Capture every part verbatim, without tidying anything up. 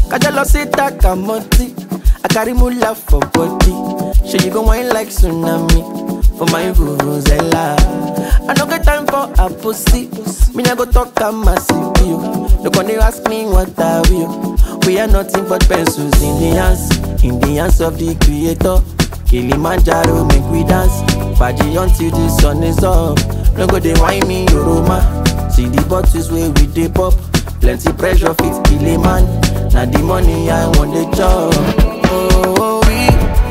Kajalo sita kamoti, I carry mula for body. She you go wine like tsunami for my vuvuzela. I don't get time for a pussy. Me nah go talk a massive you. No gonna ask me what I will. We are nothing but pencils in the hands, in the hands of the creator. Kilimanjaro make we dance, party until the sun is up. No go dey whine me Yoroma. See the bottles where we dey pop. Plenty pressure fit kill a man. Now the money I want the job. Oh, we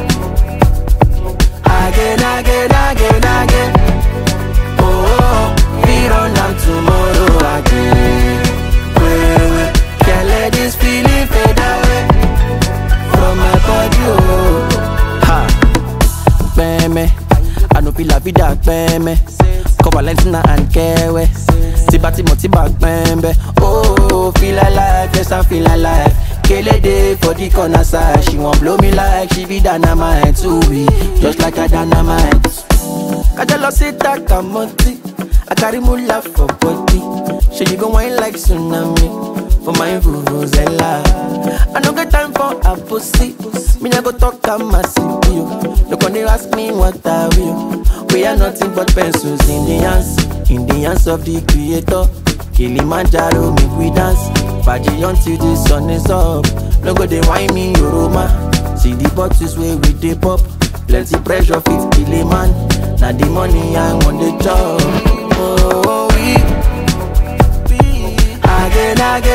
again, again, again, again. Oh, we run down tomorrow again. Wait, wait, can't let this feeling fade away from my body. Oh, ha, beme, I no feel la vida, beme. Cover Valentina and Kewe. Tibati motiba bembe. Oh, feel alive, yes I feel alive. Kele day for the corner side. She won't blow me like she be dynamite too. We just like a dynamite. Kajalo sita kamoti, I carry mula for body. She you go wine like tsunami for my vuvuzela. I don't get time for a pussy. Me nah go talk a massive you. No gonna ask me what I will. We are nothing but pencils in the hands, in the hands of the creator. Kilimanjaro make we dance, party until the sun is up. No go dey whine me Yoroma. See the bottles where we dey pop. Plenty pressure fit kill a man. Now the money I want the job. Oh, we, we again, again.